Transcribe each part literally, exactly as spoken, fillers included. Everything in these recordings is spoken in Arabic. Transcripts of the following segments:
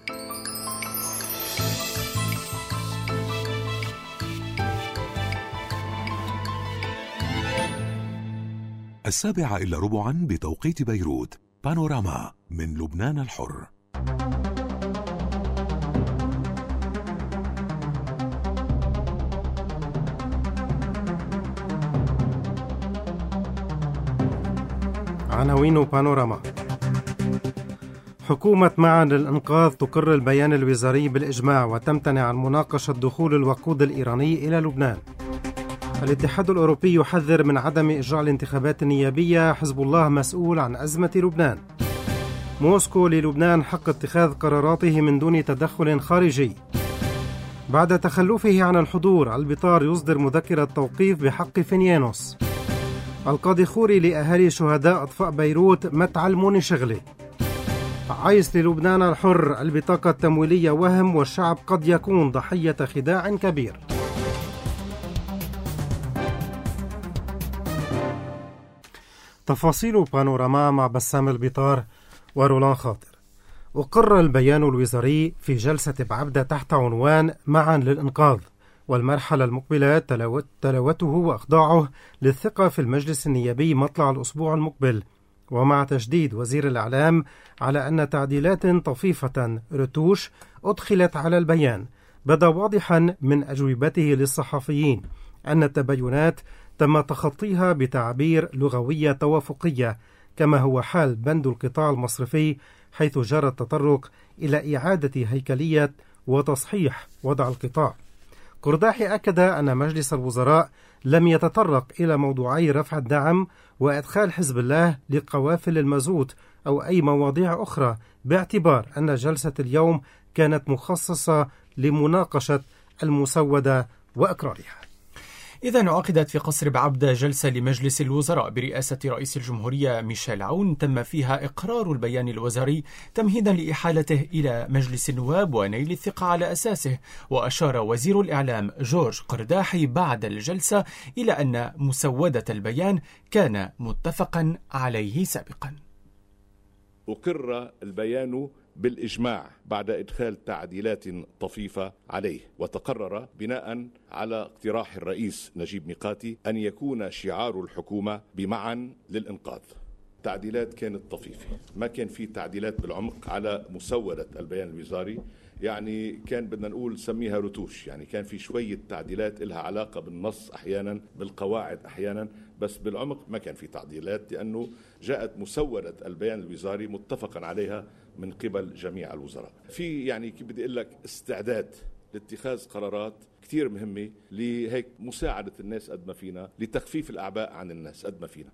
السابعة إلا ربعا بتوقيت بيروت. بانوراما من لبنان الحر. عناوين بانوراما. حكومة معا للإنقاذ تقر البيان الوزاري بالإجماع وتمتنع عن مناقشة دخول الوقود الإيراني إلى لبنان. الاتحاد الأوروبي يحذر من عدم إجراء الانتخابات النيابية. حزب الله مسؤول عن أزمة لبنان. موسكو للبنان حق اتخاذ قراراته من دون تدخل خارجي. بعد تخلفه عن الحضور، البطار يصدر مذكرة توقيف بحق فينيانوس. القاضي خوري لأهالي شهداء أطفاء بيروت متعلمون شغلة. عايز للبنان الحر، البطاقة التمويلية وهم والشعب قد يكون ضحية خداع كبير. تفاصيل بانوراما مع بسام البطار ورولان خاطر. أقر البيان الوزاري في جلسة بعبدة تحت عنوان معا للإنقاذ، والمرحلة المقبلة تلاوته وإخضاعه للثقة في المجلس النيابي مطلع الأسبوع المقبل، ومع تشديد وزير الإعلام على أن تعديلات طفيفة رتوش أدخلت على البيان. بدا واضحا من أجوبته للصحفيين أن التباينات تم تخطيها بتعبير لغوية توافقية، كما هو حال بند القطاع المصرفي، حيث جرى التطرق إلى إعادة هيكلية وتصحيح وضع القطاع. قرداحي أكد أن مجلس الوزراء لم يتطرق إلى موضوعي رفع الدعم وإدخال حزب الله لقوافل المازوت أو أي مواضيع أخرى، باعتبار أن جلسة اليوم كانت مخصصة لمناقشة المسودة وإقرارها. إذا عقدت في قصر بعبدة جلسة لمجلس الوزراء برئاسة رئيس الجمهورية ميشيل عون، تم فيها إقرار البيان الوزاري تمهيدا لإحالته إلى مجلس النواب ونيل الثقة على أساسه. وأشار وزير الإعلام جورج قرداحي بعد الجلسة إلى أن مسودة البيان كان متفقا عليه سابقا. أقر البيان بالإجماع بعد إدخال تعديلات طفيفة عليه، وتقرر بناء على اقتراح الرئيس نجيب ميقاتي أن يكون شعار الحكومة بمعا للإنقاذ. تعديلات كانت طفيفة، ما كان في تعديلات بالعمق على مسودة البيان الوزاري، يعني كان بدنا نقول سميها رتوش، يعني كان في شوية تعديلات إلها علاقة بالنص أحيانا، بالقواعد أحيانا، بس بالعمق ما كان في تعديلات، لأنه جاءت مسودة البيان الوزاري متفقا عليها من قبل جميع الوزراء. في يعني كيف بدي أقول لك استعداد لاتخاذ قرارات كتير مهمة لهيك مساعدة الناس قد ما فينا، لتخفيف الأعباء عن الناس قد ما فينا.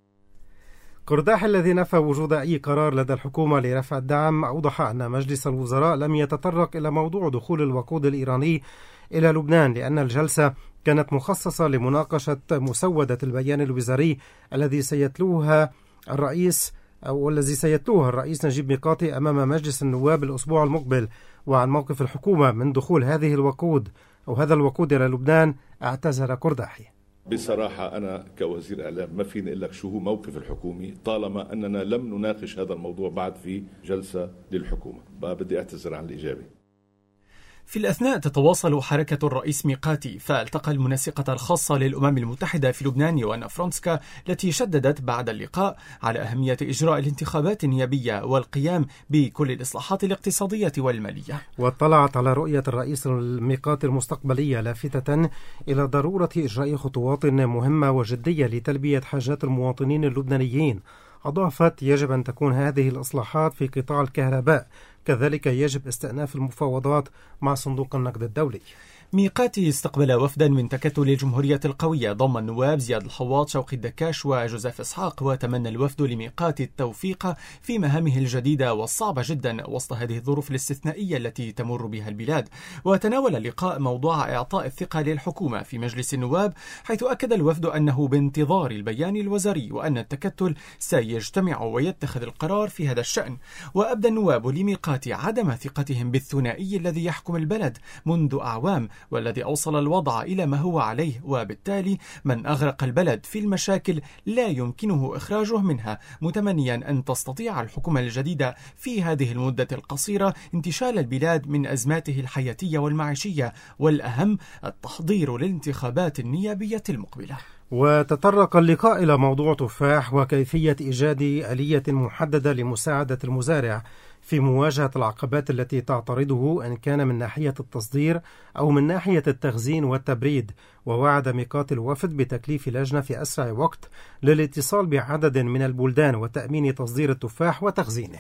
قرداحي الذي نفى وجود أي قرار لدى الحكومة لرفع الدعم أوضح أن مجلس الوزراء لم يتطرق إلى موضوع دخول الوقود الإيراني إلى لبنان، لأن الجلسة كانت مخصصة لمناقشة مسودة البيان الوزاري الذي سيتلوها الرئيس أو الذي سيتلوها الرئيس نجيب ميقاتي أمام مجلس النواب الأسبوع المقبل. وعن موقف الحكومة من دخول هذه الوقود أو هذا الوقود إلى لبنان اعتذر قرداحي. بصراحة أنا كوزير إعلام ما فيني أقول لك شو هو موقف الحكومي طالما أننا لم نناقش هذا الموضوع بعد في جلسة للحكومة. بدي أعتذر عن الإجابة. في الأثناء تتواصل حركة الرئيس ميقاتي، فالتقى المنسقة الخاصة للأمم المتحدة في لبنان يوانا فرونسكا، التي شددت بعد اللقاء على أهمية إجراء الانتخابات النيابية والقيام بكل الإصلاحات الاقتصادية والمالية. واطلعت على رؤية الرئيس الميقاتي المستقبلية، لافتة إلى ضرورة إجراء خطوات مهمة وجدية لتلبية حاجات المواطنين اللبنانيين. أضافت يجب أن تكون هذه الإصلاحات في قطاع الكهرباء، كذلك يجب استئناف المفاوضات مع صندوق النقد الدولي. ميقاتي استقبل وفدا من تكتل الجمهورية القوية ضم النواب زياد الحواط، شوقي الدكاش وجوزيف إسحاق، وتمنى الوفد لميقاتي التوفيق في مهامه الجديدة والصعبة جدا وسط هذه الظروف الاستثنائية التي تمر بها البلاد. وتناول اللقاء موضوع إعطاء الثقة للحكومة في مجلس النواب، حيث أكد الوفد أنه بانتظار البيان الوزاري وأن التكتل سيجتمع ويتخذ القرار في هذا الشأن. وأبدى النواب لميقاتي الحكومات عدم ثقتهم بالثنائي الذي يحكم البلد منذ أعوام والذي أوصل الوضع إلى ما هو عليه، وبالتالي من أغرق البلد في المشاكل لا يمكنه إخراجه منها، متمنيا أن تستطيع الحكومة الجديدة في هذه المدة القصيرة انتشال البلاد من أزماته الحياتية والمعيشية، والأهم التحضير للانتخابات النيابية المقبلة. وتطرق اللقاء إلى موضوع تفاح وكيفية إيجاد آلية محددة لمساعدة المزارع في مواجهة العقبات التي تعترضه إن كان من ناحية التصدير أو من ناحية التخزين والتبريد. ووعد ميقات الوفد بتكليف لجنة في أسرع وقت للاتصال بعدد من البلدان وتأمين تصدير التفاح وتخزينه.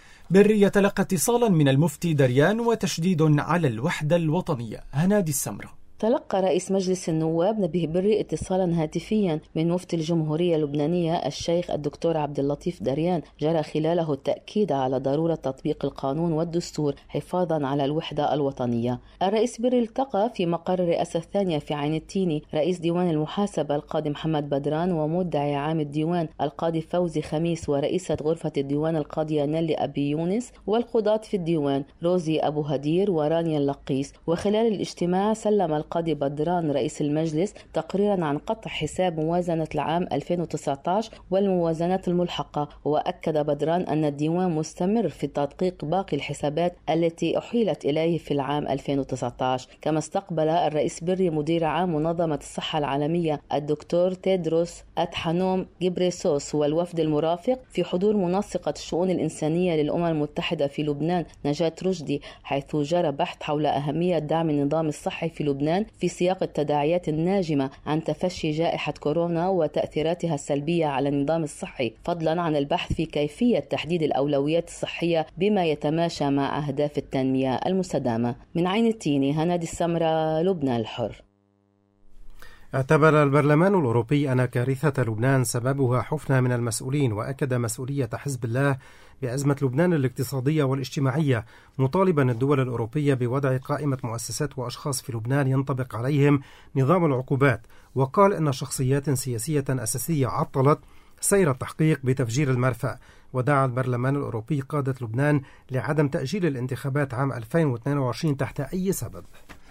بري يتلقى اتصالا من المفتي دريان وتشديد على الوحدة الوطنية. هنادي السمرة. تلقى رئيس مجلس النواب نبيه بري اتصالا هاتفيا من مفتي الجمهورية اللبنانية الشيخ الدكتور عبد اللطيف دريان، جرى خلاله التأكيد على ضرورة تطبيق القانون والدستور حفاظا على الوحدة الوطنية. الرئيس بري التقى في مقر الرئاسة الثانية في عين التيني رئيس ديوان المحاسبة القاضي محمد بدران ومدعي عام الديوان القاضي فوزي خميس ورئيسة غرفة الديوان القاضية نيلي أبي يونس والقضاة في الديوان روزي أبو هدير ورانيا اللقيس. وخلال الاجتماع سلم القاضي بدران رئيس المجلس تقريرا عن قطع حساب موازنة العام ألفين وتسعة عشر والموازنات الملحقة، وأكد بدران أن الديوان مستمر في تدقيق باقي الحسابات التي أحيلت إليه في العام ألفين وتسعة عشر. كما استقبل الرئيس بري مدير عام منظمة الصحة العالمية الدكتور تيدروس أدحانوم غيبريسوس والوفد المرافق في حضور منسقة الشؤون الإنسانية للأمم المتحدة في لبنان نجاة رشدي، حيث جرى بحث حول أهمية دعم النظام الصحي في لبنان في سياق التداعيات الناجمة عن تفشي جائحة كورونا وتأثيراتها السلبية على النظام الصحي، فضلا عن البحث في كيفية تحديد الأولويات الصحية بما يتماشى مع أهداف التنمية المستدامة. من عين التيني، هنادي السمرة، لبنان الحر. اعتبر البرلمان الأوروبي أن كارثة لبنان سببها حفنة من المسؤولين، وأكد مسؤولية حزب الله بأزمة لبنان الاقتصادية والاجتماعية، مطالبا الدول الأوروبية بوضع قائمة مؤسسات وأشخاص في لبنان ينطبق عليهم نظام العقوبات. وقال إن شخصيات سياسية أساسية عطلت سير التحقيق بتفجير المرفأ. ودعا البرلمان الأوروبي قادة لبنان لعدم تأجيل الانتخابات عام ألفين واثنين وعشرين تحت أي سبب.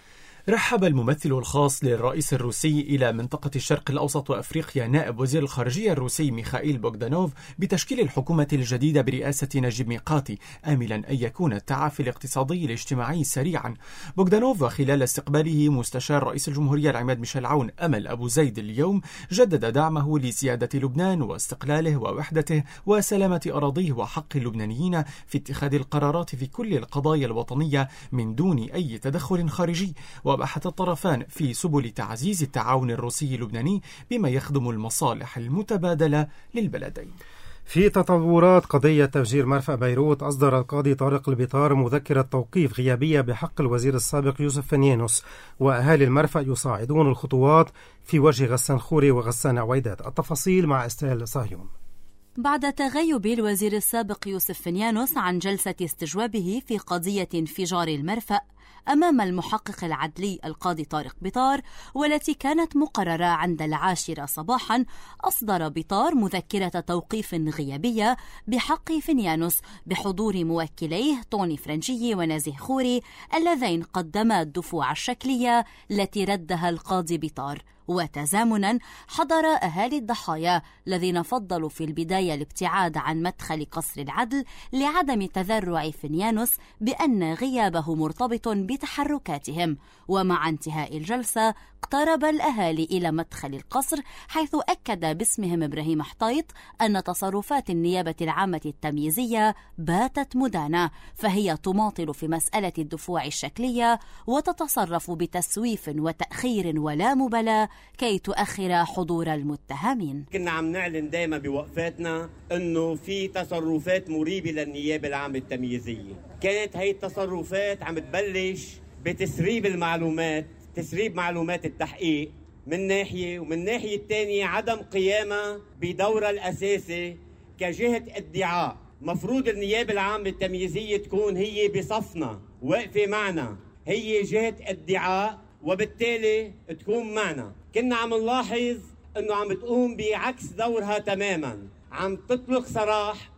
رحب الممثل الخاص للرئيس الروسي إلى منطقة الشرق الأوسط وأفريقيا نائب وزير الخارجية الروسي ميخائيل بوغدانوف بتشكيل الحكومة الجديدة برئاسة نجيب ميقاتي، آملا أن يكون التعافي الاقتصادي الاجتماعي سريعا. بوغدانوف وخلال استقباله مستشار رئيس الجمهورية العماد ميشيل عون أمل أبو زيد اليوم جدد دعمه لسيادة لبنان واستقلاله ووحدته وسلامة أراضيه وحق اللبنانيين في اتخاذ القرارات في كل القضايا الوطنية من دون أي تدخل خارجي. وبحث الطرفان في سبل تعزيز التعاون الروسي اللبناني بما يخدم المصالح المتبادلة للبلدين. في تطورات قضية تفجير مرفأ بيروت، أصدر القاضي طارق البيطار مذكرة توقيف غيابية بحق الوزير السابق يوسف فنيانوس، وأهالي المرفأ يصاعدون الخطوات في وجه غسان خوري وغسان عويدات. التفاصيل مع استهل صهيون. بعد تغيب الوزير السابق يوسف فنيانوس عن جلسة استجوابه في قضية انفجار المرفأ أمام المحقق العدلي القاضي طارق بيطار والتي كانت مقررة عند العاشرة صباحا، أصدر بيطار مذكرة توقيف غيابية بحق فنيانوس بحضور موكليه طوني فرنجي ونزيه خوري اللذين قدما الدفوع الشكلية التي ردها القاضي بيطار. وتزامنا حضر أهالي الضحايا الذين فضلوا في البداية الابتعاد عن مدخل قصر العدل لعدم تذرع فنيانوس بأن غيابه مرتبط بتحركاتهم. ومع انتهاء الجلسة اقترب الأهالي إلى مدخل القصر، حيث أكد باسمهم إبراهيم حطيط أن تصرفات النيابة العامة التمييزية باتت مدانة، فهي تماطل في مسألة الدفوع الشكلية وتتصرف بتسويف وتأخير ولا مبالاة كي تؤخر حضور المتهمين. كنا عم نعلن دائما بوقفاتنا أنه في تصرفات مريبة للنيابة العامة التمييزية. كانت هاي التصرفات عم تبلش بتسريب المعلومات، تسريب معلومات التحقيق من ناحية، ومن ناحية الثانية عدم قيامها بدورها الأساسي كجهة ادعاء. مفروض النيابة العامة التمييزية تكون هي بصفنا، واقفة معنا، هي جهة ادعاء وبالتالي تكون معنا. كنا عم نلاحظ أنه عم تقوم بعكس دورها تماما، عم تطلق سراح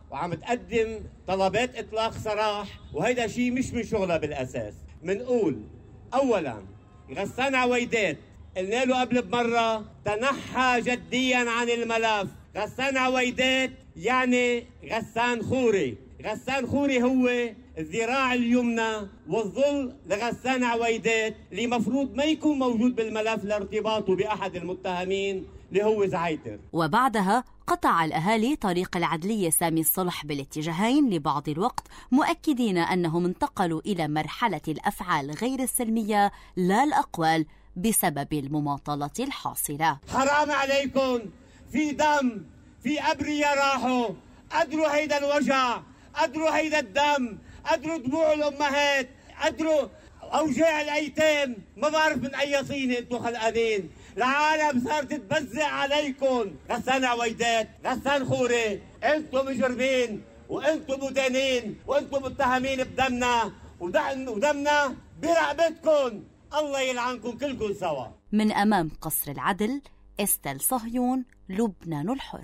وعم تقدم طلبات إطلاق سراح، وهيدا شيء مش من شغلها بالأساس. منقول أولا غسان عويدات قلنا له قبل بمرة تنحى جديا عن الملف. غسان عويدات يعني غسان خوري. غسان خوري هو الذراع اليمنى والظل لغسان عويدات اللي مفروض ما يكون موجود بالملف لارتباطه بأحد المتهمين اللي هو زعيتر. وبعدها قطع الأهالي طريق العدلية سامي الصلح بالاتجاهين لبعض الوقت، مؤكدين أنهم انتقلوا إلى مرحلة الأفعال غير السلمية لا الأقوال بسبب المماطلة الحاصلة. حرام عليكم، في دم، في أبرياء راحوا، قدروا هيدا الوجع، قدروا هيدا الدم، قدروا دموع الأمهات، قدروا أوجاع الأيتام. ما بعرف من أي صينة انتوا خلقانين. العالم صارت تبزق عليكم. غسان عويدات، غسان خوري، انتوا مجرمين وانتوا مدانين وانتوا متهمين بدمنا ودمنا برقبتكم. الله يلعنكم كلكم سوا. من أمام قصر العدل، استل صهيون، لبنان الحر.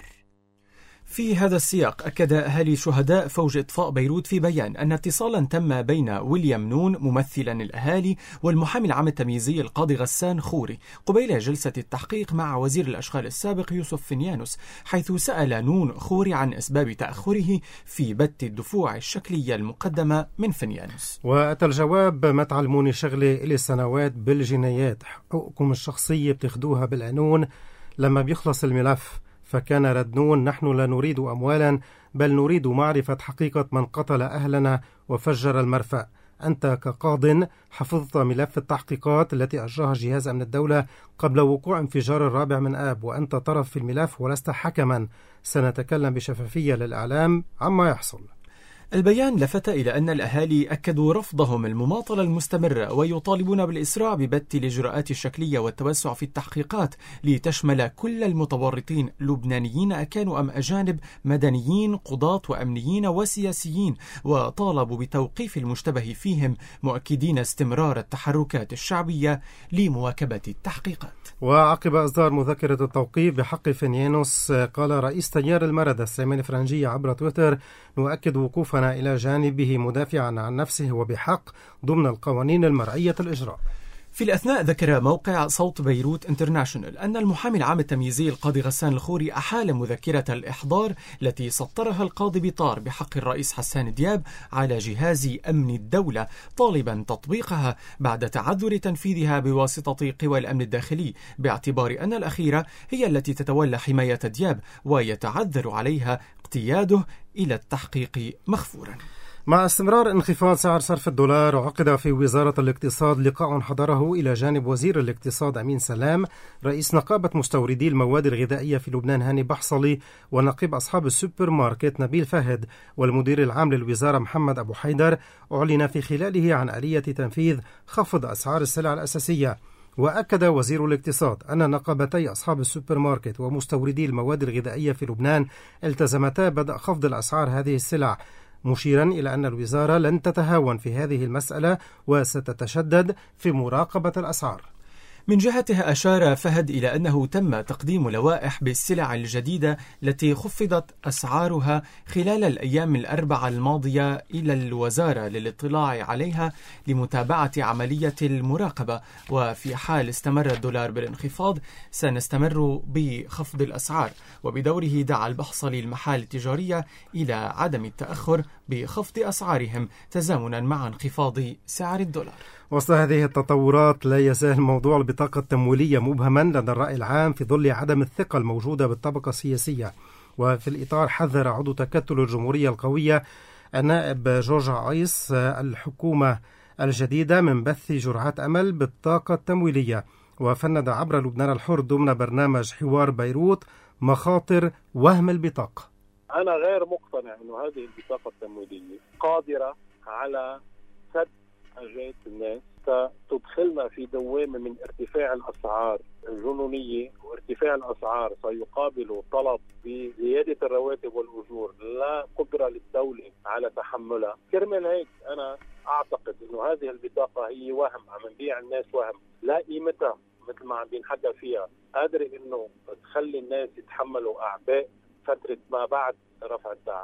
في هذا السياق أكد أهالي شهداء فوج إطفاء بيروت في بيان أن اتصالا تم بين ويليام نون ممثلا الأهالي والمحامي العام التمييزي القاضي غسان خوري قبيل جلسة التحقيق مع وزير الأشغال السابق يوسف فنيانوس، حيث سأل نون خوري عن أسباب تأخره في بت الدفوع الشكلية المقدمة من فنيانوس. وأتى الجواب: ما تعلموني شغلة إلي سنوات بالجنايات، حقوقكم الشخصية بتاخدوها بالقانون لما بيخلص الملف. فكان رد نون: نحن لا نريد أموالا، بل نريد معرفة حقيقة من قتل أهلنا وفجر المرفأ. أنت كقاض حفظت ملف التحقيقات التي أجراها جهاز أمن الدولة قبل وقوع انفجار الرابع من آب، وأنت طرف في الملف ولست حكما. سنتكلم بشفافية للإعلام عما يحصل. البيان لفت إلى أن الأهالي أكدوا رفضهم المماطلة المستمرة ويطالبون بالإسراع ببت الإجراءات الشكلية والتوسع في التحقيقات لتشمل كل المتورطين، لبنانيين أكانوا أم أجانب، مدنيين، قضاة وأمنيين وسياسيين، وطالبوا بتوقيف المشتبه فيهم، مؤكدين استمرار التحركات الشعبية لمواكبة التحقيقات. وعقب إصدار مذكرة التوقيف بحق فنيانوس، قال رئيس تيار المردة سامي الفرنجية عبر تويتر: نؤكد وقوفنا إلى جانبه مدافعا عن نفسه وبحق ضمن القوانين المرعية الإجراء. في الأثناء ذكر موقع صوت بيروت انترناشونال أن المحامي العام التمييزي القاضي غسان الخوري أحال مذكرة الإحضار التي سطرها القاضي بطار بحق الرئيس حسان دياب على جهاز أمن الدولة، طالبا تطبيقها بعد تعذر تنفيذها بواسطة قوى الأمن الداخلي، باعتبار أن الأخيرة هي التي تتولى حماية دياب ويتعذر عليها اقتياده إلى التحقيق مغفورا. مع استمرار انخفاض سعر صرف الدولار، عقد في وزارة الاقتصاد لقاء حضره إلى جانب وزير الاقتصاد أمين سلام، رئيس نقابة مستوردي المواد الغذائية في لبنان هاني بحصلي، ونقيب أصحاب السوبر ماركت نبيل فهد، والمدير العام للوزارة محمد أبو حيدر. أعلن في خلاله عن آلية تنفيذ خفض أسعار السلع الأساسية. وأكد وزير الاقتصاد أن نقابتي أصحاب السوبر ماركت ومستوردي المواد الغذائية في لبنان التزمتا بدء خفض الأسعار هذه السلع، مشيرا إلى أن الوزارة لن تتهاون في هذه المسألة وستتشدد في مراقبة الأسعار. من جهتها أشار فهد إلى أنه تم تقديم لوائح بالسلع الجديدة التي خفضت أسعارها خلال الأيام الأربعة الماضية إلى الوزارة للاطلاع عليها لمتابعة عملية المراقبة، وفي حال استمر الدولار بالانخفاض سنستمر بخفض الأسعار. وبدوره دعا البحصلي المحال التجارية إلى عدم التأخر بخفض أسعارهم تزامنا مع انخفاض سعر الدولار. وسط هذه التطورات لا يزال موضوع البطاقة التمويلية مبهما لدى الرأي العام في ظل عدم الثقة الموجودة بالطبقة السياسية. وفي الإطار حذر عضو تكتل الجمهورية القوية النائب جورج عيس الحكومة الجديدة من بث جرعات أمل بالطاقة التمويلية، وفند عبر لبنان الحر ضمن برنامج حوار بيروت مخاطر وهم البطاقة. أنا غير مقتنع أن هذه البطاقة التمويلية قادرة على سد حاجات الناس، ستدخلنا في دوامة من ارتفاع الأسعار الجنونية، وارتفاع الأسعار سيقابل طلب بزيادة الرواتب والأجور لا قدرة للدولة على تحملها. كرمال هيك أنا أعتقد أنه هذه البطاقة هي وهم، عم نبيع الناس وهم لا قيمتها مثل ما عم بينحكى فيها، قادرة أنه تخلي الناس يتحملوا أعباء فترة ما بعد رفع الدعم،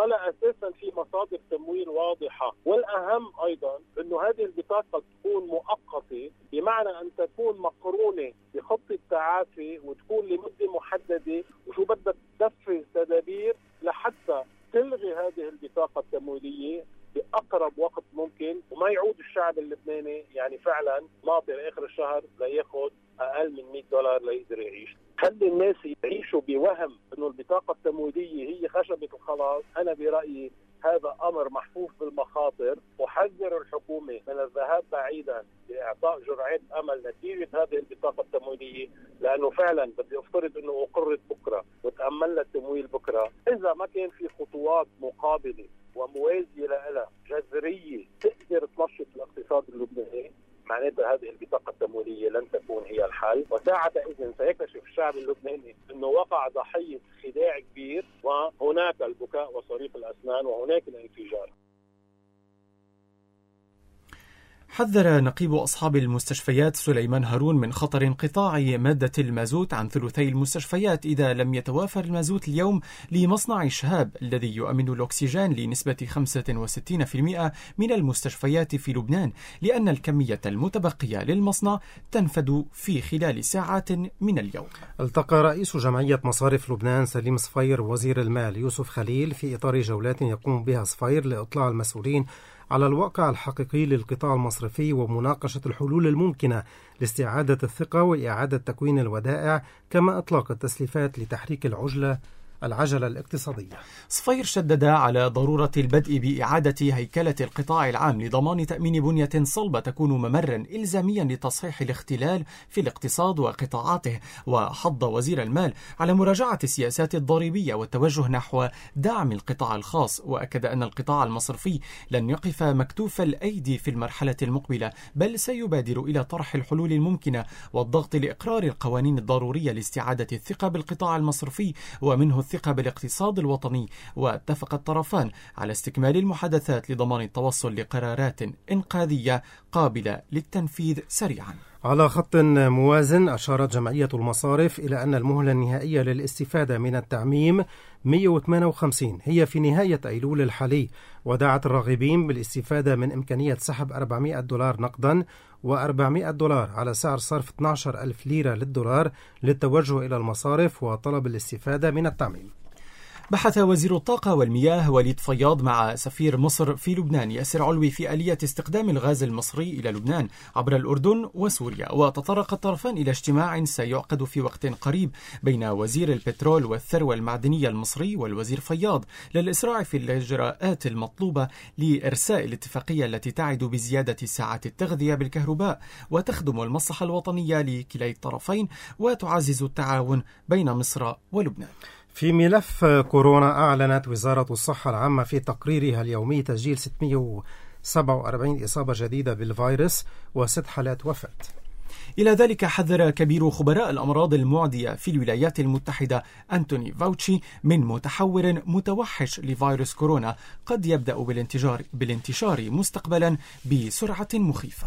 ولا أساسا في مصادر تمويل واضحة. والأهم أيضا أنه هذه البطاقة تكون مؤقتة، بمعنى أن تكون مقرونة بخطة تعافي وتكون لمدة محددة، وشو بدها تنفذ تدابير لحتى تلغي هذه البطاقة التمويلية بأقرب وقت ممكن، وما يعود الشعب اللبناني يعني فعلا ناطر آخر الشهر ليأخذ أقل من مئة دولار ليقدر يعيش. خلي الناس يعيشوا بوهم أنه البطاقة التمويلية هي خشبة الخلاص. أنا برأيي هذا أمر محفوف بالمخاطر، وحذر الحكومة من الذهاب بعيدا لإعطاء جرعات أمل نتيجة هذه البطاقة التمويلية، لأنه فعلا بدي أفترض أنه أقرت بكرة وتأمل التمويل بكرة، إذا ما كان في خطوات مقابلة وموازية لها جذرية تقدر تنشط الاقتصاد اللبناني، معناتها هذه البطاقة التمويلية لن تكون هي الحل. وساعتها إذن سيكتشف الشعب اللبناني أنه وقع ضحية خداع كبير، وهناك البكاء وصريخ الأسنان وهناك الانفجار. حذر نقيب أصحاب المستشفيات سليمان هارون من خطر انقطاع مادة المازوت عن ثلثي المستشفيات إذا لم يتوافر المازوت اليوم لمصنع شهاب الذي يؤمن الأكسجين لنسبة خمسة وستين بالمئة من المستشفيات في لبنان، لأن الكمية المتبقية للمصنع تنفد في خلال ساعات من اليوم. التقى رئيس جمعية مصارف لبنان سليم صفير وزير المال يوسف خليل في إطار جولات يقوم بها صفير لإطلاع المسؤولين على الواقع الحقيقي للقطاع المصرفي ومناقشة الحلول الممكنة لاستعادة الثقة وإعادة تكوين الودائع، كما إطلاق التسليفات لتحريك العجلة العجلة الاقتصادية. صفير شدد على ضرورة البدء بإعادة هيكلة القطاع العام لضمان تأمين بنية صلبة تكون ممرا إلزاميا لتصحيح الاختلال في الاقتصاد وقطاعاته، وحض وزير المال على مراجعة السياسات الضريبية والتوجه نحو دعم القطاع الخاص، وأكد أن القطاع المصرفي لن يقف مكتوف الأيدي في المرحلة المقبلة، بل سيبادر إلى طرح الحلول الممكنة والضغط لإقرار القوانين الضرورية لاستعادة الثقة بالقطاع المصرفي ومنه الثقة بالاقتصاد الوطني. واتفق الطرفان على استكمال المحادثات لضمان التوصل لقرارات إنقاذية قابلة للتنفيذ سريعا. على خط موازن، أشارت جمعية المصارف إلى أن المهلة النهائية للاستفادة من التعميم مئة وثمانية وخمسين هي في نهاية أيلول الحالي، ودعت الراغبين بالاستفادة من إمكانية سحب أربعمئة دولار نقدا وأربعمئة دولار على سعر صرف اثني عشر ألف ليرة للدولار للتوجه إلى المصارف وطلب الاستفادة من التعميم. بحث وزير الطاقة والمياه وليد فياض مع سفير مصر في لبنان ياسر علوي في آلية استخدام الغاز المصري إلى لبنان عبر الأردن وسوريا، وتطرق الطرفان إلى اجتماع سيعقد في وقت قريب بين وزير البترول والثروة المعدنية المصري والوزير فياض للإسراع في الإجراءات المطلوبة لإرساء الاتفاقية التي تعد بزيادة ساعات التغذية بالكهرباء وتخدم المصلحة الوطنية لكلا الطرفين وتعزز التعاون بين مصر ولبنان. في ملف كورونا، أعلنت وزارة الصحة العامة في تقريرها اليومي تسجيل ستمئة وسبعة وأربعين إصابة جديدة بالفيروس وست حالات وفاة. إلى ذلك حذر كبير خبراء الأمراض المعدية في الولايات المتحدة أنتوني فاوتشي من متحور متوحش لفيروس كورونا قد يبدأ بالانتشار, بالانتشار مستقبلا بسرعة مخيفة.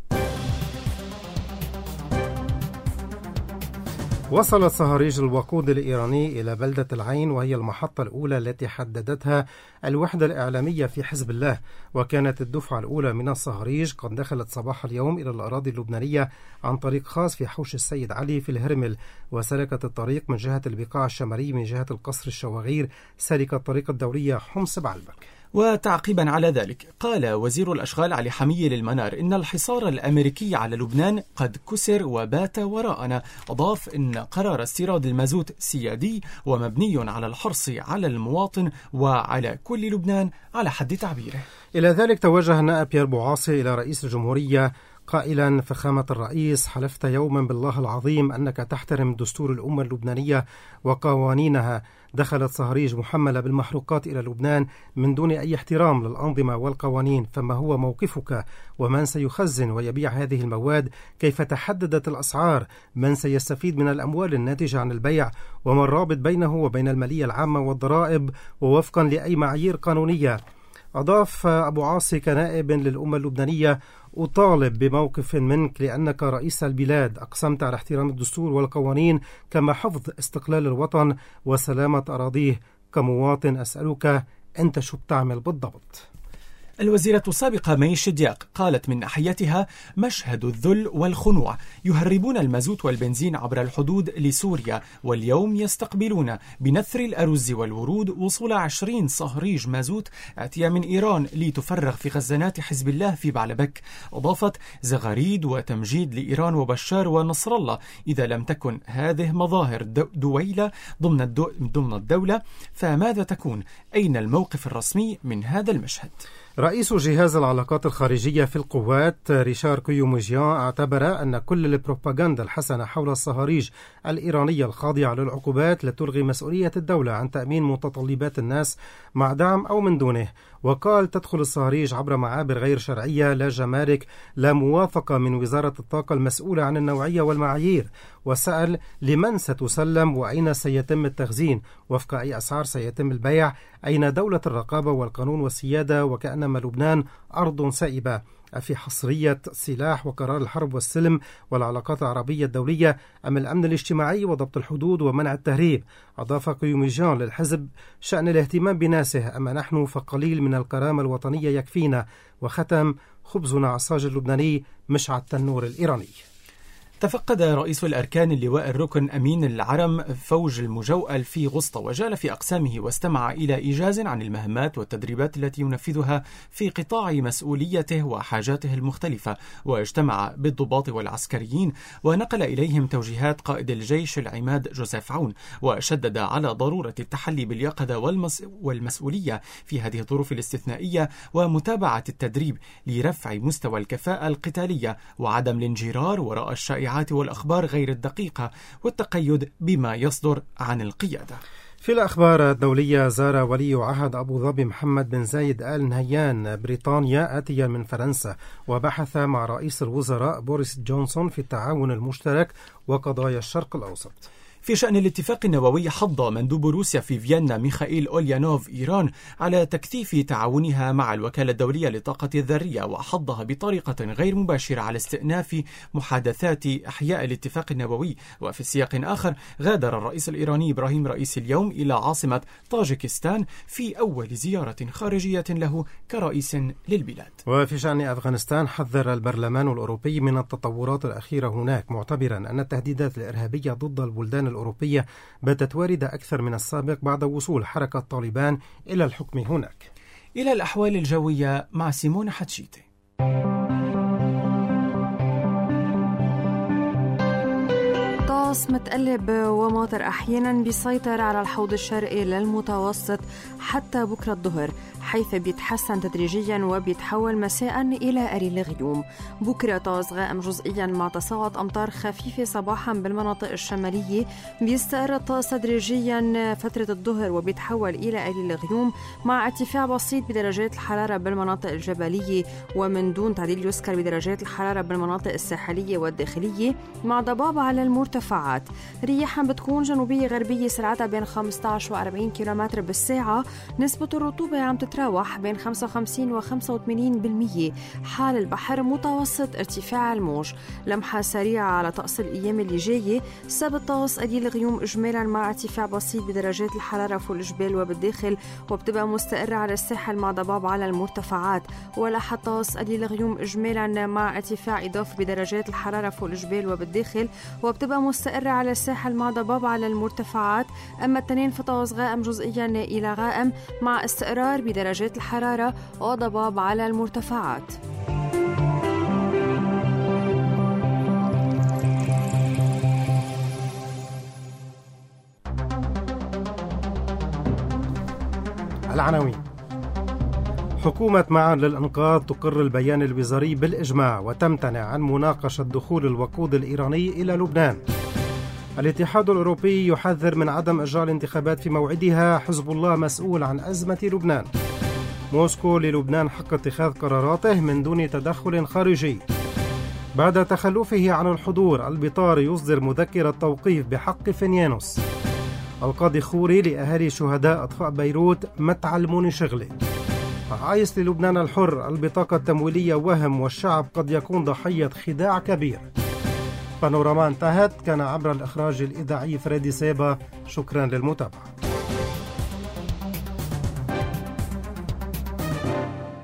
وصلت صهاريج الوقود الإيراني إلى بلدة العين، وهي المحطة الأولى التي حددتها الوحدة الإعلامية في حزب الله، وكانت الدفعة الأولى من الصهاريج قد دخلت صباح اليوم إلى الأراضي اللبنانية عن طريق خاص في حوش السيد علي في الهرمل، وسلكت الطريق من جهة البقاع الشمالي من جهة القصر الشواغير سلك الطريق الدورية حمص بعلبك. وتعقيبا على ذلك قال وزير الأشغال علي حمية للمنار إن الحصار الأمريكي على لبنان قد كسر وبات وراءنا. أضاف إن قرار استيراد المازوت سيادي ومبني على الحرص على المواطن وعلى كل لبنان على حد تعبيره. إلى ذلك توجه النائب بيير بوعاصي إلى رئيس الجمهورية قائلا: فخامة الرئيس، حلفت يوما بالله العظيم أنك تحترم دستور الأمة اللبنانية وقوانينها. دخلت صهاريج محملة بالمحروقات إلى لبنان من دون أي احترام للأنظمة والقوانين، فما هو موقفك؟ ومن سيخزن ويبيع هذه المواد؟ كيف تحددت الأسعار؟ من سيستفيد من الأموال الناتجة عن البيع؟ وما الرابط بينه وبين المالية العامة والضرائب ووفقا لأي معايير قانونية؟ أضاف أبو عاصي: كنائب للأمة اللبنانية أطالب بموقف منك لأنك رئيس البلاد، أقسمت على احترام الدستور والقوانين كما حفظ استقلال الوطن وسلامة أراضيه. كمواطن أسألك: أنت شو بتعمل بالضبط؟ الوزيرة السابقة مي شدياق قالت من ناحيتها: مشهد الذل والخنوع، يهربون المازوت والبنزين عبر الحدود لسوريا، واليوم يستقبلون بنثر الأرز والورود وصول عشرين صهريج مازوت آتية من إيران لتفرغ في خزانات حزب الله في بعلبك. أضافت: زغاريد وتمجيد لإيران وبشار ونصر الله، إذا لم تكن هذه مظاهر دويلة ضمن, الدو ضمن الدولة فماذا تكون؟ أين الموقف الرسمي من هذا المشهد؟ رئيس جهاز العلاقات الخارجية في القوات ريشار كيوموجيان اعتبر أن كل البروباغندا الحسنة حول الصهاريج الإيرانية الخاضعة للعقوبات لتلغي مسؤولية الدولة عن تأمين متطلبات الناس مع دعم أو من دونه. وقال: تدخل الصهاريج عبر معابر غير شرعية، لا جمارك، لا موافقة من وزارة الطاقة المسؤولة عن النوعية والمعايير. وسأل: لمن ستسلم وأين سيتم التخزين؟ وفق أي أسعار سيتم البيع؟ أين دولة الرقابة والقانون والسيادة؟ وكأنما لبنان أرض سائبة. في حصرية سلاح وقرار الحرب والسلم والعلاقات العربية الدولية أم الأمن الاجتماعي وضبط الحدود ومنع التهريب؟ أضاف كيوميجان للحزب: شأن الاهتمام بناسه، أما نحن فقليل من الكرامة الوطنية يكفينا. وختم: خبزنا عصاج اللبناني مش على التنور الإيراني. تفقد رئيس الأركان اللواء الركن أمين العرم فوج المجوأل في غسطة، وجال في أقسامه واستمع إلى إيجاز عن المهمات والتدريبات التي ينفذها في قطاع مسؤوليته وحاجاته المختلفة، واجتمع بالضباط والعسكريين ونقل إليهم توجيهات قائد الجيش العماد جوزيف عون، وشدد على ضرورة التحلي باليقظة والمس والمسؤولية في هذه الظروف الاستثنائية، ومتابعة التدريب لرفع مستوى الكفاءة القتالية وعدم الانجرار وراء الشائعات والأخبار غير الدقيقة والتقيد بما يصدر عن القيادة. في الأخبار الدولية، زار ولي عهد أبو ظبي محمد بن زايد آل نهيان بريطانيا آتيا من فرنسا، وبحث مع رئيس الوزراء بوريس جونسون في التعاون المشترك وقضايا الشرق الأوسط. في شأن الاتفاق النووي، حض مندوب روسيا في فيينا ميخائيل أوليانوف إيران على تكثيف تعاونها مع الوكالة الدولية للطاقة الذرية، وحضها بطريقة غير مباشرة على استئناف محادثات إحياء الاتفاق النووي. وفي سياق آخر، غادر الرئيس الإيراني إبراهيم رئيسي اليوم إلى عاصمة طاجيكستان في أول زيارة خارجية له كرئيس للبلاد. وفي شأن أفغانستان، حذر البرلمان الأوروبي من التطورات الأخيرة هناك، معتبرا أن التهديدات الإرهابية ضد البلدان الأوروبية باتت واردة أكثر من السابق بعد وصول حركة طالبان إلى الحكم هناك. إلى الأحوال الجوية مع سيمون حتشيتي. طقس متقلب وماطر أحيانا بيسيطر على الحوض الشرقي للمتوسط حتى بكرة الظهر، حيث بيتحسن تدريجيا وبيتحول مساء إلى قليل غيوم. بكرة طقس غائم جزئيا مع تصاعد أمطار خفيفة صباحا بالمناطق الشمالية، بيستقر الطقس تدريجيا فترة الظهر وبيتحول إلى قليل غيوم مع ارتفاع بسيط بدرجات الحرارة بالمناطق الجبلية، ومن دون تعديل يذكر بدرجات الحرارة بالمناطق الساحلية والداخلية، مع ضباب على المرتفعات. رياحا بتكون جنوبية غربية سرعتها بين خمسة عشر وأربعين كيلومتر بالساعة. نسبة الرطوبة عم تتراوح بين خمسة وخمسين وخمسة وثمانين بالمية. حال البحر متوسط ارتفاع الموج. لمحة سريعة على طقس الأيام اللي جاية، سبت طقس قليل غيوم إجمالا مع ارتفاع بسيط بدرجات الحرارة فوق الجبال وبالداخل، وبتبقى مستقرة على الساحل مع ضباب على المرتفعات. ولاحظ طقس قليل غيوم إجمالا مع ارتفاع إضافي بدرجات الحرارة فوق الجبال وبالداخل، وبتبقى مستقرة على الساحل مع ضباب على المرتفعات. أما التنين فطقس غائم جزئيا إلى غائم مع استقرار بدرجات الحرارة وضباب على المرتفعات. العناوين: حكومة معا للإنقاذ تقر البيان الوزاري بالإجماع وتمتنع عن مناقشة دخول الوقود الإيراني إلى لبنان. الاتحاد الأوروبي يحذر من عدم إجراء الانتخابات في موعدها، حزب الله مسؤول عن أزمة لبنان. موسكو للبنان حق اتخاذ قراراته من دون تدخل خارجي. بعد تخلفه عن الحضور، البطار يصدر مذكرة توقيف بحق فينيانوس. القاضي خوري لأهالي شهداء أطفاء بيروت ما تعلموني شغلي. عايز للبنان الحر، البطاقة التمويلية وهم والشعب قد يكون ضحية خداع كبير. بانوراما انتهت، كان عبر الإخراج الإذاعي فريدي سيبا. شكرا للمتابعة.